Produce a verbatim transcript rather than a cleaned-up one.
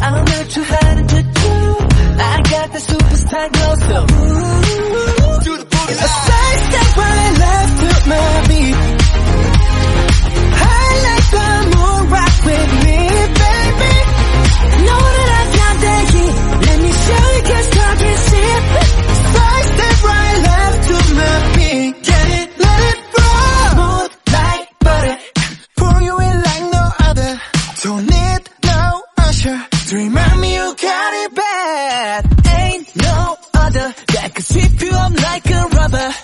I'll let you hide it with you. I got the superstar glow, so ooh, do the booty. A side step right left to my beat. I like the moon, rock with me, baby. Know that I got the heat. Let me show you, can't stop and sip. Side step right left to my beat. Get it, let it roll. Smooth like butter. Pour you in like no other. Don't need no usher. Dream